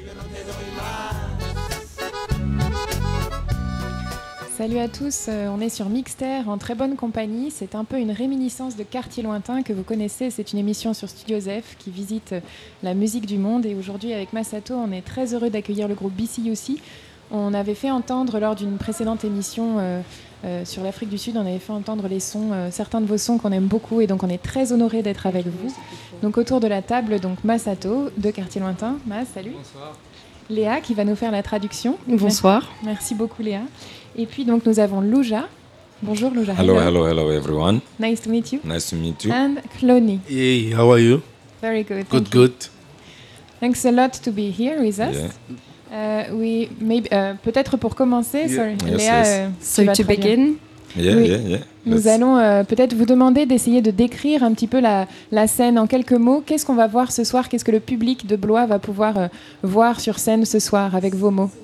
Salut à tous, on est sur Mixter en très bonne compagnie. C'est un peu une réminiscence de Quartier Lointain que vous connaissez. C'est une émission sur Studio Zef qui visite la musique du monde. Et aujourd'hui, avec Masato, on est très heureux d'accueillir le groupe BCUC. On avait fait entendre lors d'une précédente émission sur l'Afrique du Sud, on avait fait entendre les sons, certains de vos sons qu'on aime beaucoup. Et donc, on est très honorés d'être avec vous. Donc, autour de la table, donc Masato de Quartier Lointain. Mas, salut. Bonsoir. Léa qui va nous faire la traduction. Bonsoir. Merci beaucoup Léa. Et puis donc nous avons Louja. Bonjour Louja. Hello everyone. Nice to meet you. Nice to meet you. And Clony. Hey, how are you? Very good. Good. Thanks a lot to be here with us. Yeah. We maybe peut-être pour commencer, sorry, Yes, Léa. yes. So tu vas to traduire. begin, Yeah. Nous allons peut-être vous demander d'essayer de décrire un petit peu la scène en quelques mots. Qu'est-ce qu'on va voir ce soir? Qu'est-ce que le public de Blois va pouvoir voir sur scène ce soir avec vos mots?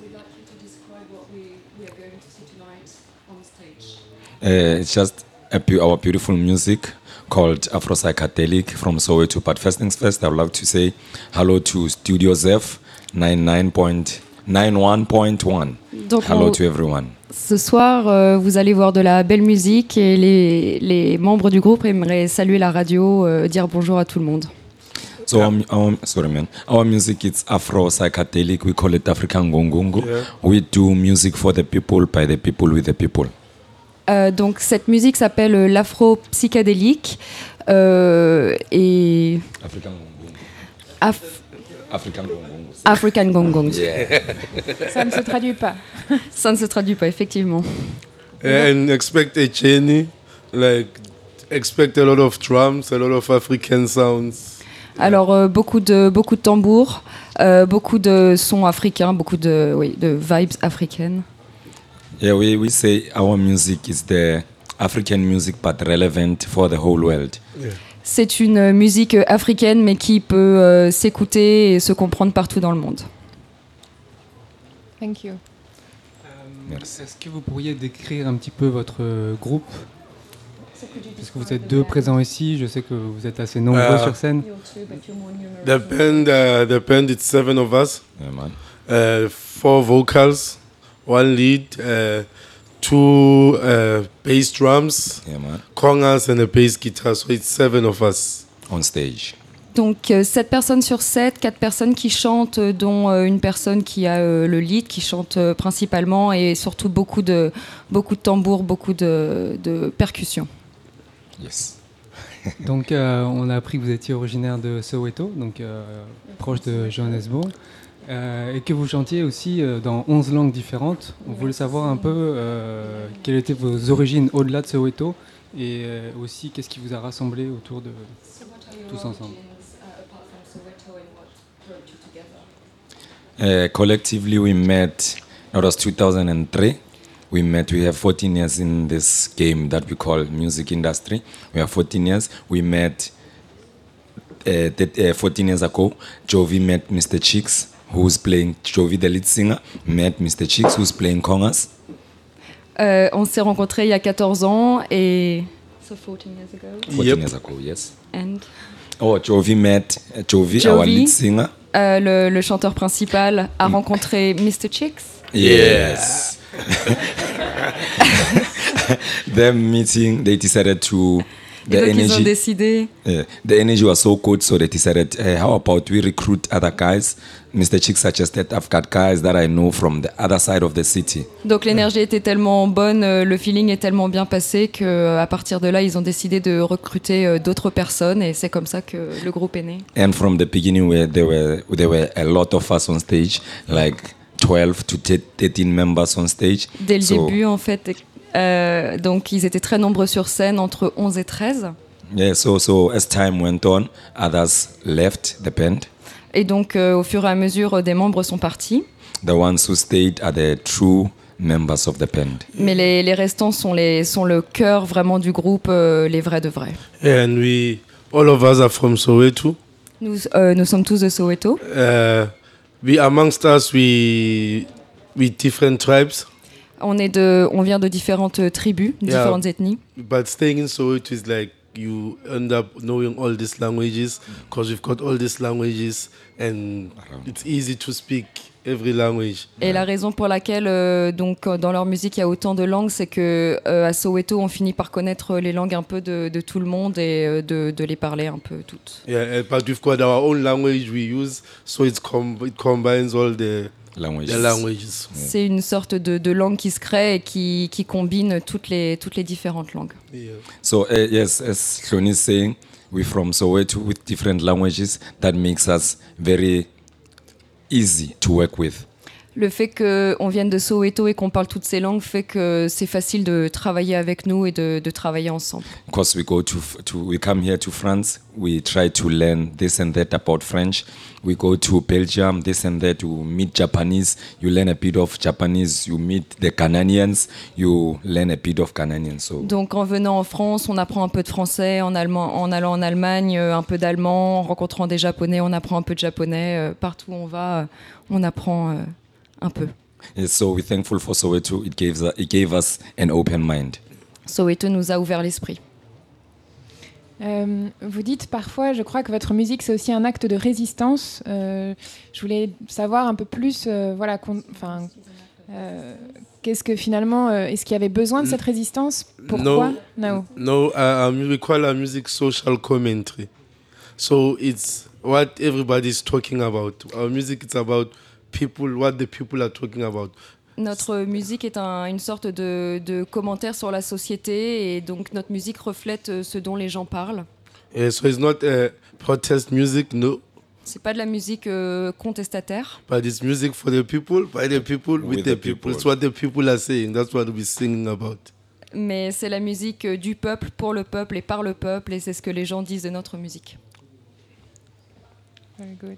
It's just our beautiful music called Afro Psychedelic from Soweto. But first things first, I would like to say hello to Studio Zef 91.1. Donc Hello to everyone. ce soir, vous allez voir de la belle musique et les membres du groupe aimeraient saluer la radio, dire bonjour à tout le monde. So our music is Afro Psychedelic. We call it African Gongongo. Yeah. We do music for the people, by the people, with the people. Donc cette musique s'appelle l'afro psychédélique et African Gongongo. African Gongongo. African Gongong. Yeah. Ça ne se traduit pas. Ça ne se traduit pas effectivement. And expect a journey, expect a lot of drums, a lot of African sounds. Alors beaucoup de tambours, beaucoup de sons africains, beaucoup de vibes africaines. Yeah, we say our music is the African music but relevant for the whole world. Yeah. C'est une musique africaine mais qui peut s'écouter et se comprendre partout dans le monde. Thank you. Merci. Est-ce que vous pourriez décrire un petit peu votre groupe? Parce que vous êtes deux présents ici, je sais que vous êtes assez nombreux sur scène. The band, it's 7 of us. Yeah, man. 4 vocals, 1 lead, 2 bass drums, Yeah, man. congas and a bass guitar. So it's 7 of us. On stage. Donc 7 personnes sur 7, 4 personnes qui chantent, dont une personne qui a le lead, qui chante principalement, et surtout beaucoup de tambours, beaucoup de percussions. Yes. Donc on a appris que vous étiez originaire de Soweto, donc proche de Johannesburg, et que vous chantiez aussi dans 11 langues différentes. On voulait savoir un peu quelles étaient vos origines au-delà de Soweto, et aussi qu'est-ce qui vous a rassemblé autour de tous ensemble. Collectively, we met. That was 2003. We have 14 years in this game that we call music industry. We have 14 years. We met 14 years ago. Jovi met Mr. Cheeks, who's playing. Jovi, the lead singer, met Mr. Cheeks, who's playing congas. On s'est rencontrés il y a 14 ans et... So 14 years ago. 14 years ago, yes. And Jovi met Jovi, our Jovi. lead singer. Le chanteur principal a rencontré Mr. Chicks. Yes. Them meeting, they decided to. Et donc ils ont décidé. The energy was so good, so they decided, hey, how about we recruit other guys? Mr. Chick suggested, I've got guys that I know from the other side of the city. Donc l'énergie était tellement bonne, le feeling est tellement bien passé qu'à partir de là, ils ont décidé de recruter d'autres personnes et c'est comme ça que le groupe est né. And from the beginning, there were a lot of us on stage, like 12 to 13 members on stage. Dès le début, en fait, donc ils étaient très nombreux sur scène, entre 11 et 13. Yeah, so as time went on, others left the band. Et donc, au fur et à mesure, des membres sont partis. The ones who stayed are the true members of the band. Mais les restants sont le cœur vraiment du groupe, les vrais de vrais. And all of us are from Soweto. Nous sommes tous de Soweto. Amongst us, we different tribes. On vient de différentes tribus, différentes ethnies. But staying in Soweto is like you end up knowing all these languages because we've got all these languages and it's easy to speak every language. Et la raison pour laquelle donc dans leur musique il y a autant de langues, c'est que à Soweto on finit par connaître les langues un peu de tout le monde et de les parler un peu toutes. Yeah, but we've got our own language we use, so it combines all the languages. C'est une sorte de langue qui se crée et qui combine toutes les différentes langues. Yeah. So yes, as Hloni is saying, we're from Soweto with different languages. That makes us very easy to work with. Le fait qu'on vienne de Soweto et qu'on parle toutes ces langues fait que c'est facile de travailler avec nous et de travailler ensemble. Because we come here to France, we try to learn this and that about French. We go to Belgium, this and that, you meet Japanese, you learn a bit of Japanese, you meet the Ghanaians, you learn a bit of Ghanaian. So. Donc en venant en France, on apprend un peu de français, en allant en Allemagne, un peu d'allemand, en rencontrant des Japonais, on apprend un peu de japonais, partout où on va, on apprend un peu. Yes, so we're thankful for Soweto, it gave us an open mind. Soweto nous a ouvert l'esprit. Vous dites parfois, je crois que votre musique c'est aussi un acte de résistance. Je voulais savoir un peu plus, qu'est-ce que finalement, est-ce qu'il y avait besoin de cette résistance? Pourquoi? No, we call our music social commentary. So it's what everybody's talking about. Our music is about people, what the people are talking about. Notre musique est une sorte de commentaire sur la société et donc notre musique reflète ce dont les gens parlent. So it's not a protest music, no. C'est pas de la musique contestataire. But it's music for the people, by the people, with the people. It's what the people are saying. That's what we're singing about. Mais c'est la musique du peuple, pour le peuple et par le peuple et c'est ce que les gens disent de notre musique. Very good.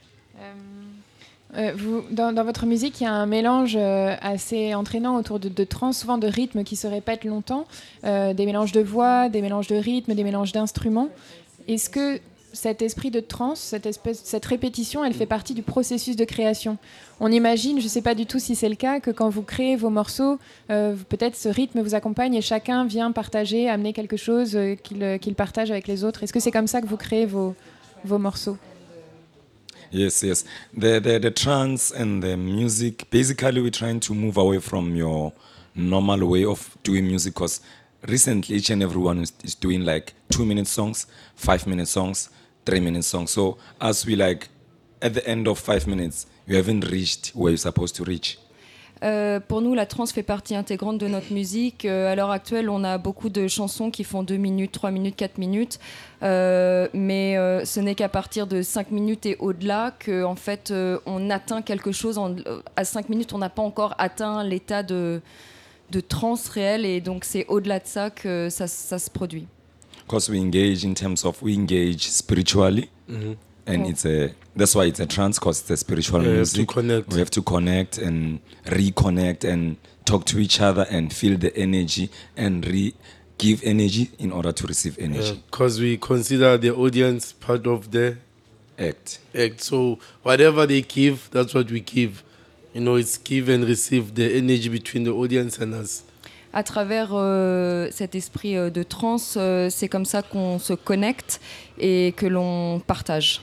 Dans votre musique, il y a un mélange assez entraînant autour de trans, souvent de rythmes qui se répètent longtemps, des mélanges de voix, des mélanges de rythmes, des mélanges d'instruments. Est-ce que cet esprit de trans, cette répétition, elle fait partie du processus de création? On imagine, je ne sais pas du tout si c'est le cas, que quand vous créez vos morceaux, peut-être ce rythme vous accompagne et chacun vient partager, amener quelque chose qu'il partage avec les autres. Est-ce que c'est comme ça que vous créez vos morceaux? Yes. The trance and the music, basically we're trying to move away from your normal way of doing music because recently each and everyone is doing like 2-minute songs, 5-minute songs, 3-minute songs. So as we like, at the end of 5 minutes, you haven't reached where you're supposed to reach. Pour nous, la trance fait partie intégrante de notre musique. À l'heure actuelle, on a beaucoup de chansons qui font 2 minutes, 3 minutes, 4 minutes. Mais ce n'est qu'à partir de 5 minutes et au-delà qu'en fait, on atteint quelque chose. À 5 minutes, on n'a pas encore atteint l'état de trance réelle. Et donc, c'est au-delà de ça que ça se produit. Because we engage spiritually. Mm-hmm. And that's why it's a trance, because it's a spiritual music. We have to connect and reconnect and talk to each other and feel the energy and give energy in order to receive energy. Because we consider the audience part of the act. So whatever they give, that's what we give. You know, it's give and receive, the energy between the audience and us. À travers cet esprit de trance, c'est comme ça qu'on se connecte et que l'on partage.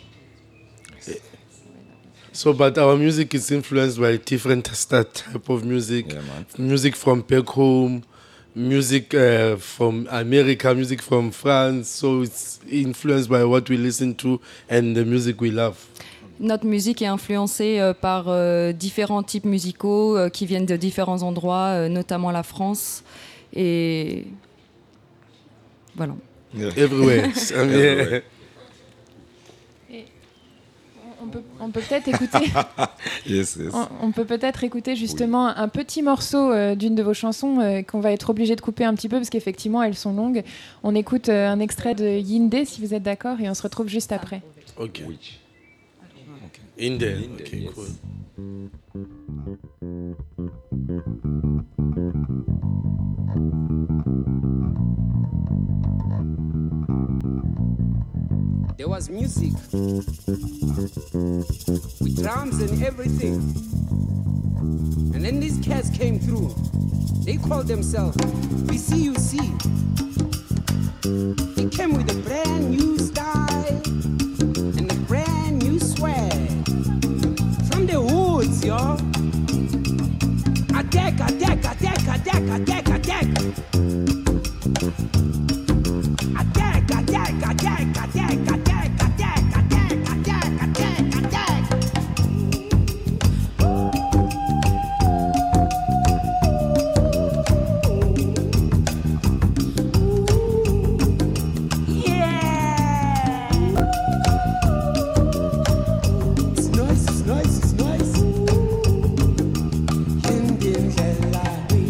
So, but our music is influenced by different type of music. Yeah, man. Music from back home, music from America, music from France. So it's influenced by what we listen to and the music we love. Notre musique est influencée par différents types musicaux qui viennent de différents endroits, notamment la France. Et voilà. Yeah. Everywhere. Everywhere. On peut peut-être écouter. Yes. On peut peut-être écouter justement un petit morceau d'une de vos chansons qu'on va être obligé de couper un petit peu parce qu'effectivement elles sont longues. On écoute un extrait de Yinde si vous êtes d'accord et on se retrouve juste après. Ok. Yinde. Ok, yes. Cool. There was music with drums and everything. And then these cats came through. They called themselves VCUC. It came with a brand new style and a brand new swag. From the woods, yo. Attack, attack, attack, attack, attack, attack. Attack, attack, attack, attack, attack, attack, attack, attack, attack, attack. Yeah. It's nice, it's nice, it's nice. Indian Jalawi.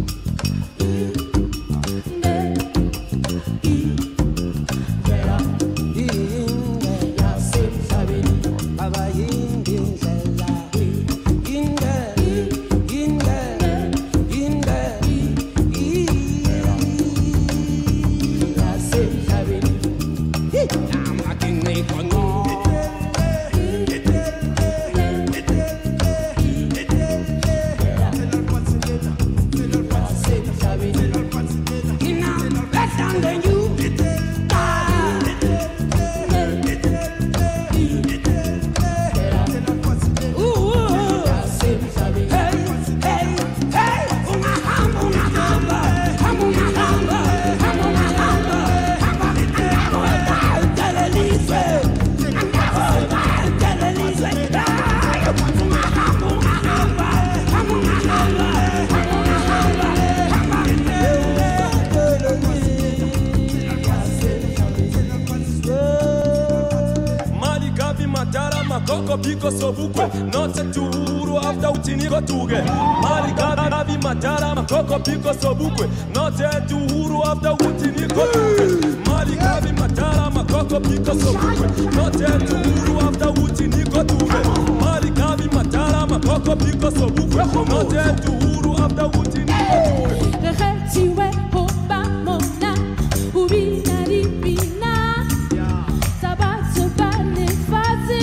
Makoko piko sobukwe note tuhuru after utiniko tuge mali gabi matara makoko piko sobukwe note tuhuru after utiniko tuge mali gabi matara makoko piko sobukwe note tuhuru after utiniko tuge mali gabi matara makoko piko sobukwe note tuhuru after utiniko tuge Retiwe hoba mona ubina ribina sabatso bane fazi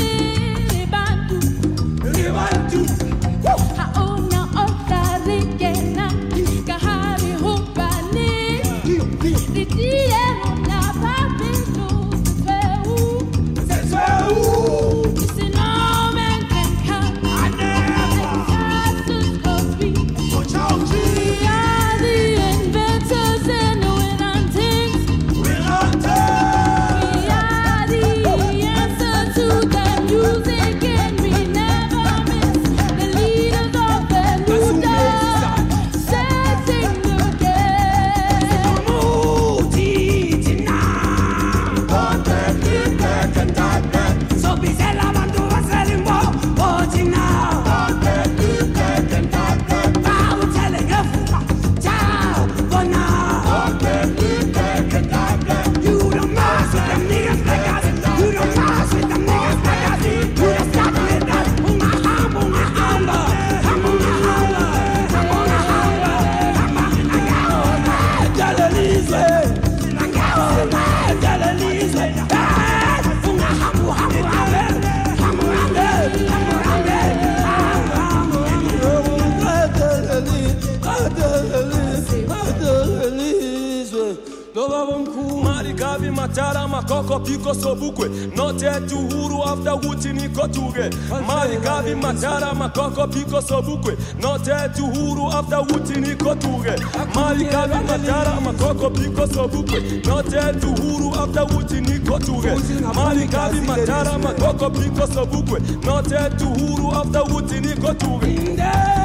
haona otare kena kahari hopani ritire na papino sefeu sino men can come Jesus goes be we are the inventors and when I'm things we are the answer to the music and we never miss the leaders of the new dawn setting the So be zela bandu waselimbo Ojina Now we're telling everyone Ciao, bona You don't mess with them niggas like us You don't mess with them niggas like us You don't stop with us Bunga hamba Bunga hamba Jalalize Jalalize Bunga hambu Marigabi matara makoko piko sobukwe note tuhuru after wuti niko tuge Marigabi matara makoko piko sobukwe note tuhuru after wuti niko tuge Marigabi matara makoko piko sobukwe note tuhuru after wuti niko tuge Marigabi matara makoko piko sobukwe note tuhuru after wuti niko tuge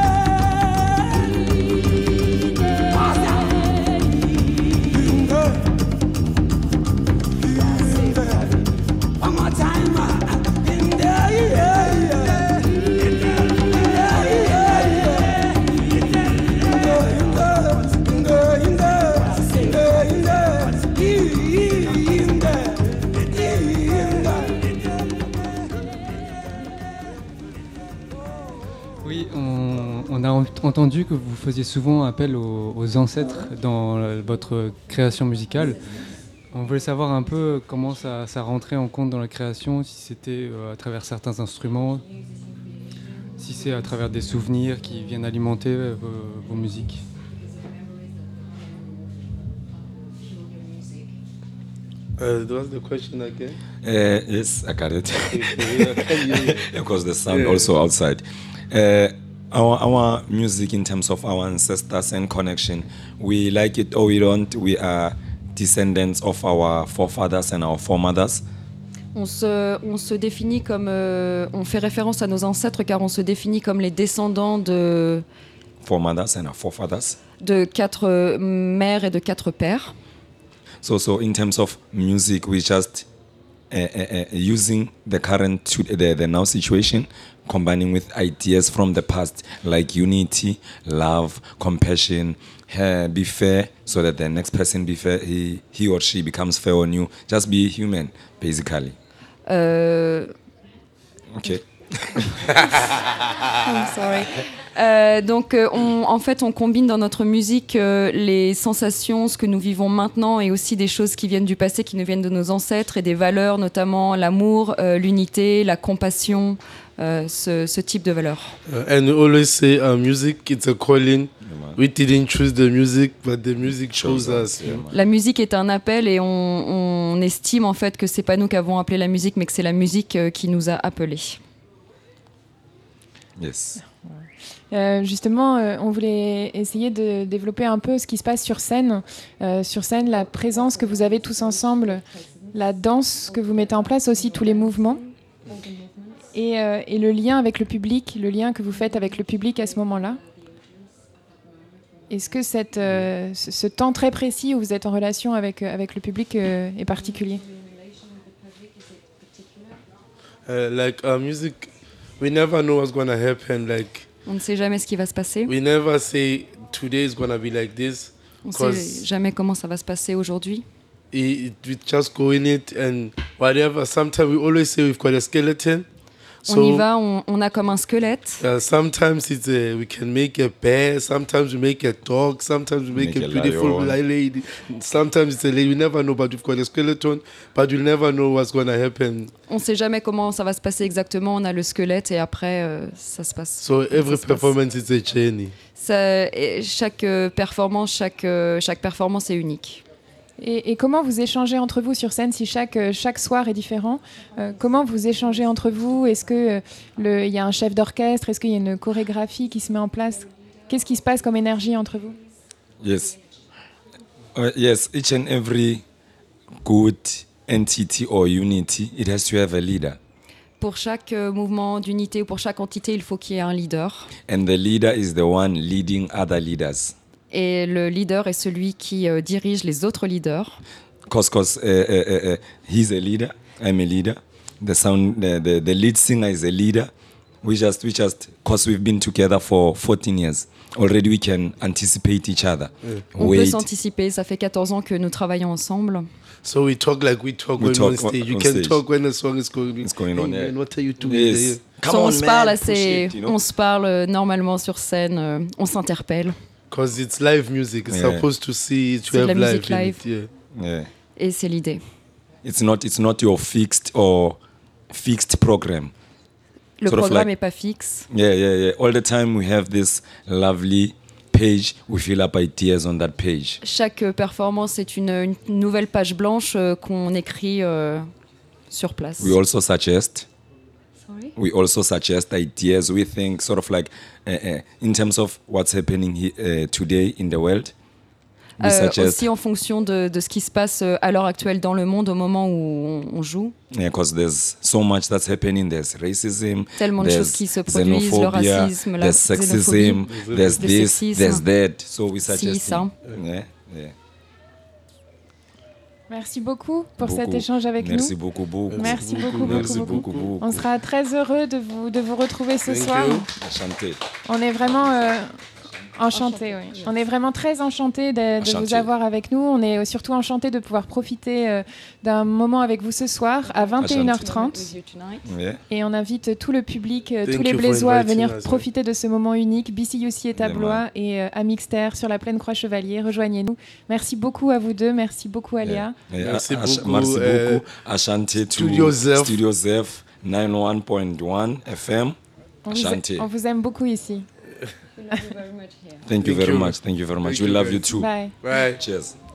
One more time, in there, Oui, on a entendu que vous faisiez souvent appel aux ancêtres dans votre création musicale. On voulait savoir un peu comment ça rentrait en compte dans la création, si c'était à travers certains instruments, si c'est à travers des souvenirs qui viennent alimenter vos musiques. What's the question again? Yes, I got it. I can hear you. Because the sound Yeah. also outside. Our music in terms of our ancestors and connection, we like it or we don't. We are descendants of our forefathers and our foremothers. On se définit comme, on fait référence à nos ancêtres car on se définit comme les descendants Foremothers and our forefathers. de 4 mères et de 4 pères. So in terms of music, we just using the current the now situation, combining with ideas from the past like unity, love, compassion, be fair, so that the next person be fair, he or she becomes fair on you. Just be human, basically. Okay. I'm sorry. Donc, en fait, on combine dans notre musique les sensations, ce que nous vivons maintenant, et aussi des choses qui viennent du passé, qui nous viennent de nos ancêtres, et des valeurs, notamment l'amour, l'unité, la compassion, ce type de valeurs. And we always say music, it's a calling. We didn't choose the music, but the music chose us. Yeah, man. La musique est un appel, et on estime en fait que c'est pas nous qui avons appelé la musique, mais que c'est la musique qui nous a appelés. Yes. Justement, on voulait essayer de développer un peu ce qui se passe sur scène. Sur scène, la présence que vous avez tous ensemble, la danse que vous mettez en place, aussi tous les mouvements. Et le lien avec le public, le lien que vous faites avec le public à ce moment-là. Est-ce que ce temps très précis où vous êtes en relation avec le public est particulier? Like music, we never know what's gonna happen. Like On ne sait jamais ce qui va se passer. we never say today is gonna be like this. On ne sait jamais comment ça va se passer aujourd'hui. We just go in it and whatever. Sometimes we always say we've got a skeleton. On y va, on a comme un squelette. Sometimes it's we can make a bear. Sometimes we make a dog. Sometimes we make a beautiful lion. lady. Sometimes it's a lady. We never know, but we've got a skeleton. But we'll never know what's gonna happen. On ne sait jamais comment ça va se passer exactement. On a le squelette et après, ça se passe. So every ça se passe. performance is a journey. Chaque performance, chaque performance est unique. Et comment vous échangez entre vous sur scène si chaque soir est différent? Comment vous échangez entre vous? Est-ce qu'il y a un chef d'orchestre? Est-ce qu'il y a une chorégraphie qui se met en place? Qu'est-ce qui se passe comme énergie entre vous? Yes. Yes, each and every good entity or unity, it has to have a leader. Pour chaque mouvement d'unité ou pour chaque entité, il faut qu'il y ait un leader. And the leader is the one leading other leaders. Et le leader est celui qui dirige les autres leaders. Because he's a leader, I'm a leader. The lead singer is a leader. We just, because we've been together for 14 years. Already we can anticipate each other. On peut s'anticiper, ça fait 14 ans que nous travaillons ensemble. So we talk like we talk when on stage. You can talk when the song is going. It's going on, Hey, yeah. man, what are you doing Yes. there? On se parle push it, you know? on se parle normalement sur scène, on s'interpelle. Because it's live music. It's Yeah. supposed to see it, to C'est de la have live. musique in live. it, yeah. Yeah. Et c'est l'idée. It's not your fixed program. Le Sort of programme like- n'est pas fixe. Yeah. All the time we have this lovely page. We fill up ideas on that page. Chaque performance est une nouvelle page blanche qu'on écrit sur place. We also suggest. Sorry? We also suggest ideas. We think sort of like in terms of what's happening today in the world. We suggest, Aussi en fonction de ce qui se passe à l'heure actuelle dans le monde au moment où on joue. because there's so much that's happening. There's racism. Tellement de there's choses qui se produisent, le xenophobia, racisme, la there's sexism. xénophobie, There's le this. sexisme. There's that. So we suggest. ça. Yeah. Merci beaucoup pour Beaucoup. cet échange avec Merci nous. beaucoup. Merci beaucoup, Merci beaucoup. beaucoup. On sera très heureux de vous retrouver ce Thank soir. you. Enchanté. On est vraiment enchantés. Oui. On est vraiment très enchantés de vous Enchanté. avoir avec nous. On est surtout enchantés de pouvoir profiter d'un moment avec vous ce soir à 21h30. Yeah. Et on invite tout le public, tous Thank les you for Blésois à venir inviting us, profiter de ce moment unique. BCUC est à Yeah, Blois et à Mixter sur la Plaine Croix-Chevalier. Rejoignez-nous. Merci beaucoup à vous deux. Merci beaucoup à Léa. Yeah. Merci Merci beaucoup, beaucoup. Ashanti to Studio Zef. Studio Zef 91.1 FM. Ashanti. On vous aime beaucoup ici. Thank you Thank very you. much. Thank you very much. Thank We you, love guys. you too. Bye. Right. Cheers.